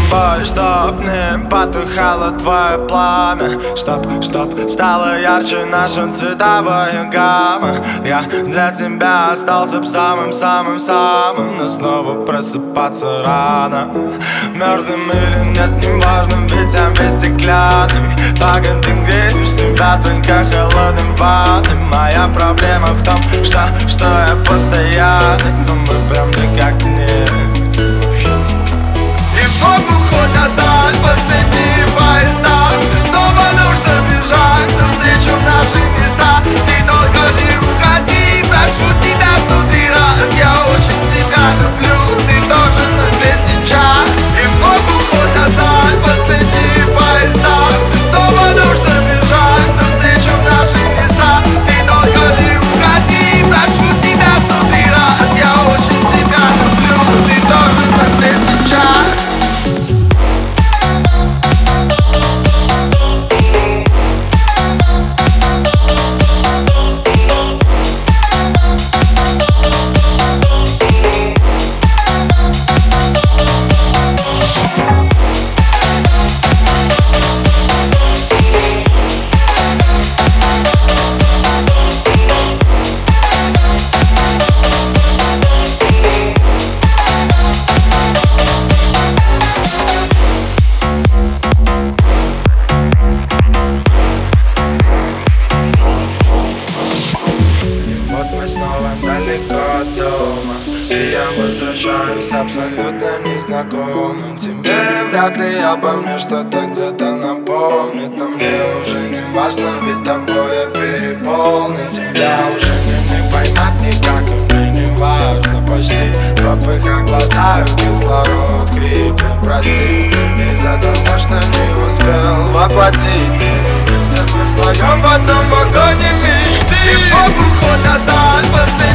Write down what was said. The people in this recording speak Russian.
тобой, чтоб не потухало твое пламя. Чтоб стало ярче наша цветовая гамма. Я для тебя остался б самым-самым-самым, но снова просыпаться рано. Мерзнем или нет, неважно, ведь я весь стеклянный. Пока ты греешь себя только холодным ванным. Моя проблема в том, что я постоянный, но мы прям никак не. И в бок уходят даль последние поезда. Снова нужно бежать навстречу в наши места. Ты только не уходи, прошу тебя в сотый раз. Я очень тебя люблю, ты тоже, но не сейчас. И в бок уходят даль последние поезда. Снова нужно бежать навстречу в наши места. Ты только не уходи, прошу тебя в сотый раз. Я очень тебя люблю, ты тоже, но не сейчас. Мы снова далеко от дома, и я возвращаюсь абсолютно незнакомым. Тебе вряд ли обо мне что-то где-то напомнит, но мне уже не важно, ведь тобой я переполнен. Тебя уже не поймать никак, и мне не важно почти. В попыхах глотаю кислород, хриплый, прости, из-за того, что не успел воплотить сны. Где мы вдвоем в одном вагоне мечты. И в бок уходят даль последние